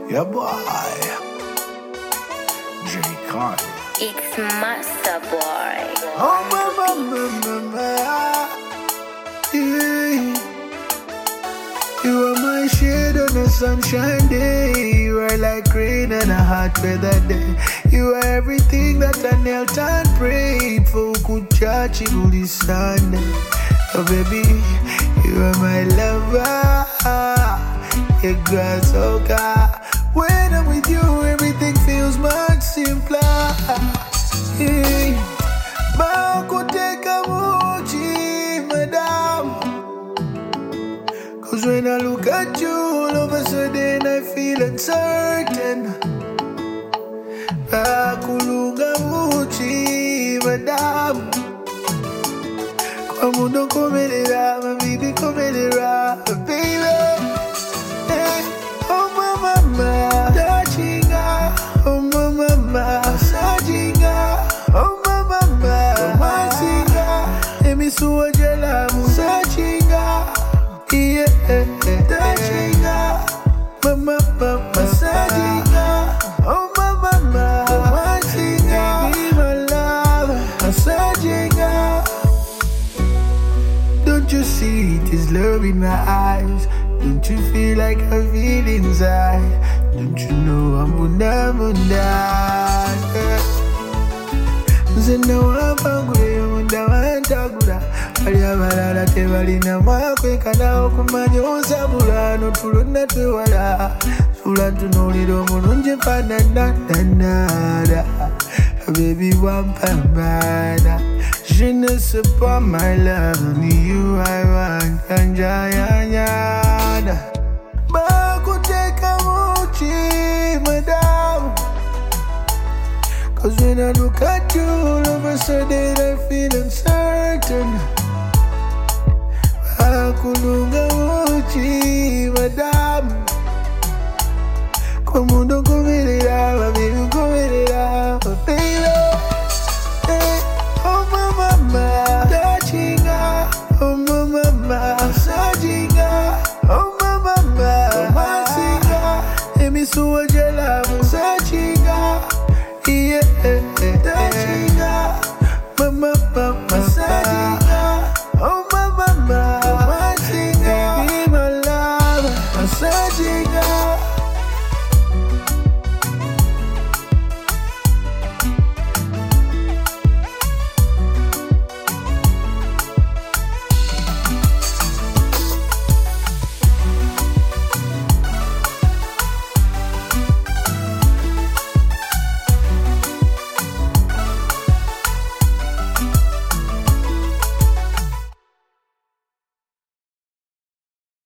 Yeah, boy. J. Carter. It's Master Boy. Oh, mama. Yeah. You are my shade on a sunshine day. You are like rain on a hot weather day. You are everything that I knelt and prayed for. Kuchachi Buli Sunday. Oh baby, you are my lover. You got so good. When I'm with you, everything feels much simpler. Yeah. Bakuteka muchi, madam. Cause when I look at you, all of a sudden I feel uncertain. Bakulunga muchi, madam. Kwa mundo komelera, my baby komelera, baby. Hey, oh mama, touchinga, oh mama, sajinga, oh mama, romancing, emi suojela, sajinga. Yeah, touchinga, mama, massaging, oh mama, romancing, baby, my love, massaging. Don't you see it is love in my eyes? Don't you feel like I feel inside? Don't you know I'm munda? Zena wapangwe munda wantagula. Aliabalala tebalina mwakwe kana okumanya onsabula n'otulonna twewala sula ntunuulira omulungi mpanananada baby wampambana je ne sais pas my love only you I want kanjayanyana bakuteka muchi madam. Cause when I look at you all of a sudden I feel uncertain. Kulunga muchi, madam. Kwa mundo komelera, baby komelera, baby.